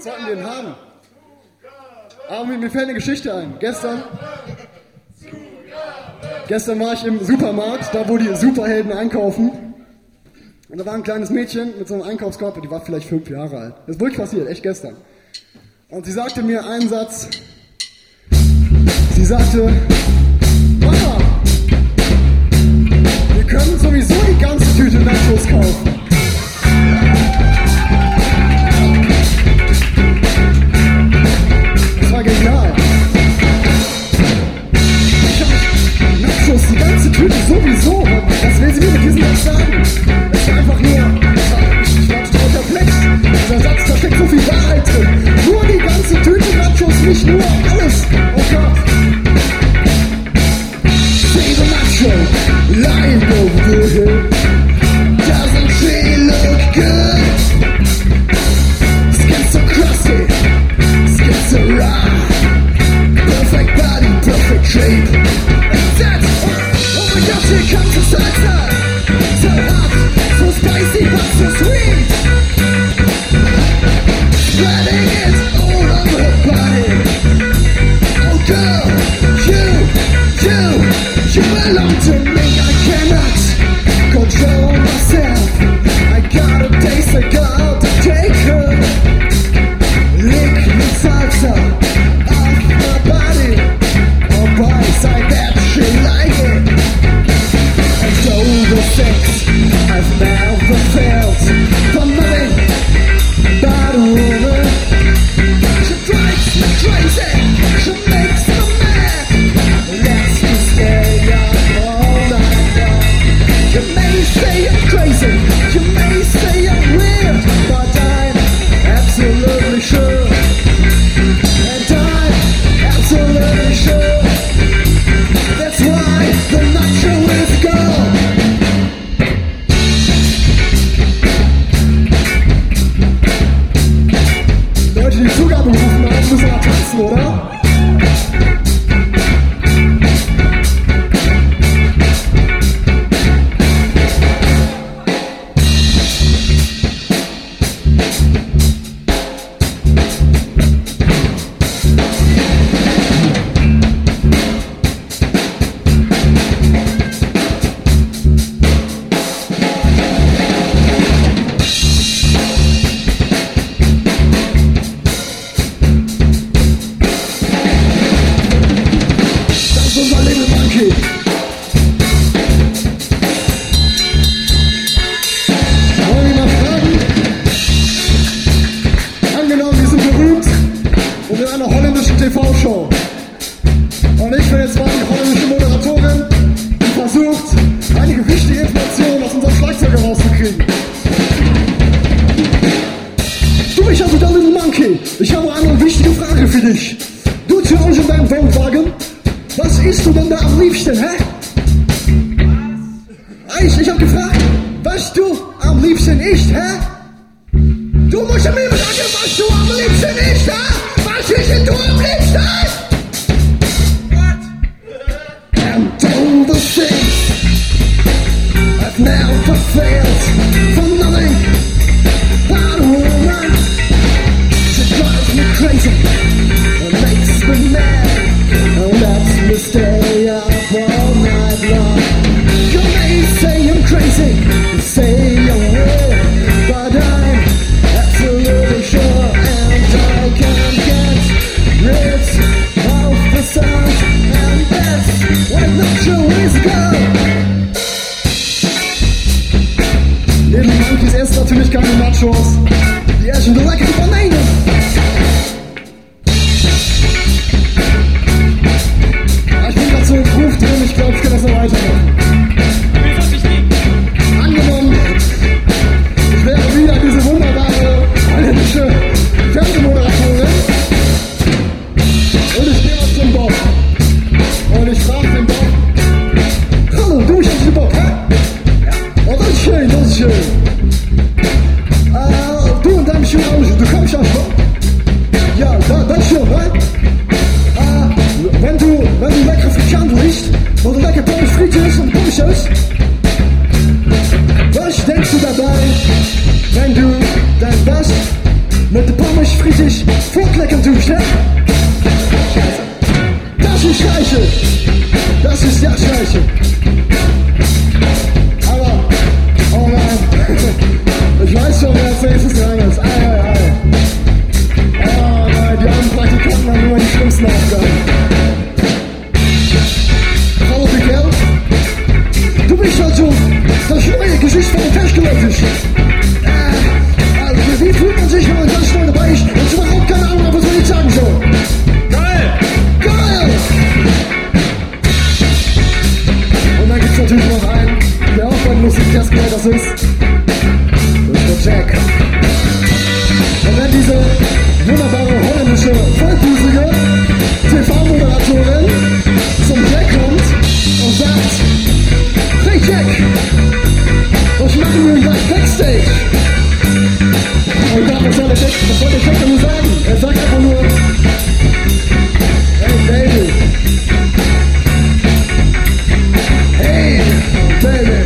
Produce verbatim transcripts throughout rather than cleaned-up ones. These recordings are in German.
sollten wir den haben? Aber mir, mir fällt eine Geschichte ein. Gestern, gestern war ich im Supermarkt, da wo die Superhelden einkaufen. Und da war ein kleines Mädchen mit so einem Einkaufskorb, die war vielleicht fünf Jahre alt. Das ist wirklich passiert, echt gestern. Und sie sagte mir einen Satz. Sie sagte, Mama, wir können sowieso die ganze Tüte Nachos kaufen. Das war genial. Ich hab Nachos, die ganze Tüte sowieso. Was will sie mir mit diesem Satz sagen? Das war einfach nur, ich war total perplex. Dieser Satz, da steckt so viel Wahrheit drin. Nur die ganze Tüte Nachos, nicht nur alles. Oh Gott. See the nacho, lying over the hill. Doesn't she look good? Skin so crusty, skin so raw. Perfect body, perfect shape. And that's, oh my gosh, here comes the salsa. So hot, so spicy, but so sweet. Spreading it all over her body. Oh girl, you, you, you belong to me. I cannot control myself. I got a taste, I got to take her. Lick the salsa off my body. Oh boy, like that, she like it. And so the sex I've never felt for nothing but a woman. She drives me crazy, she makes me mad. Lets me stay up all night long. You may say I'm crazy, you may say I'm weird, but I'm absolutely sure. And I'm absolutely sure. That's why the nacho is gone. Leute, die Zugabe rufen haben, müssen wir tanzen, oder? T V-Show. Und ich bin jetzt mal die holländische Moderatorin, die versucht, einige wichtige Informationen aus unserem Schlagzeuger rauszukriegen. Du, ich also der Little Monkey. Ich habe eine wichtige Frage für dich. Du zu Hause in deinem Wohnwagen, was isst du denn da am liebsten, hä? Ich, ich hab gefragt, was du am liebsten isst, hä? Du musst mir sagen, was du am liebsten isst, hä? Was isst du am liebsten? What? And all the things I've never failed for nothing but a woman. She drives me crazy and makes me mad and lets me stay up all night long. You may say I'm crazy, you say I'm weird, but I'm absolutely sure, and I can get rid of the sound, and that's what nacho is about. Little Monkeys essen natürlich keine Nachos, die essen nur leckere Bananen. Ich bin gerade so im Ruf drin, ich glaube, ich kann das noch weitermachen. Angenommen, ich wäre wieder diese wunderbare holländische Fernsehmoderatorin und ich gehe auf den Bob und ich frage den Bob: Hallo, du, ich bin Bob, hä? Oh, das ist schön, das ist schön. Äh, du und deinem schönen Auto, du kommst aus Bob? Ja, da, das ist schön, hä? Äh, wenn du, wenn du lecker Frikandel isst oder lecker Pommes frites und mit der Pommes frittig vorkleckern tust, ja? Das ist Scheiße, das ist ja Scheiße. Aber, oh nein, ich weiß schon, wer als nächstes dran ist. Ei, ei, ei. Oh nein, die armen Praktikanten haben immer die schlimmsten Aufgaben. Hallo Miguel, du bist halt so das neue Gesicht von der Testgelötig. Äh, also wie fühlt man sich, wenn man ganz neu dabei ist und überhaupt keine Ahnung, was man jetzt sagen soll? Geil! Geil! Und dann gibt's natürlich noch einen, der auch beim Musikcast genau das ist. Das ist der Jack. Und wenn diese wunderbare holländische vollbusige T V-Moderatorin zum Jack kommt und sagt: Hey Jack, was machen wir gleich Backstage? Und da, was soll der Jack, was soll der Jack denn nur sagen? Er sagt einfach nur: Hey Baby, hey Baby,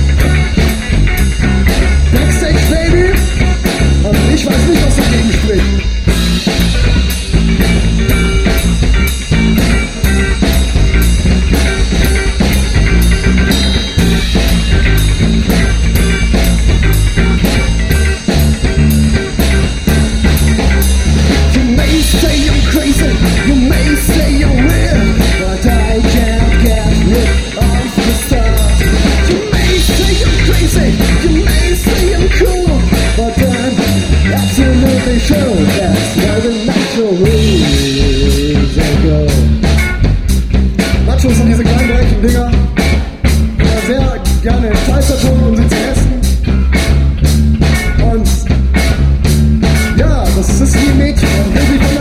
Backstage Baby. Und ich weiß nicht, was dagegen spricht. Nachos sind diese kleinen dreckigen Dinger, die man sehr gerne in Fleisch tun, um sie zu essen. Und ja, das ist wie ein Mädchen. Und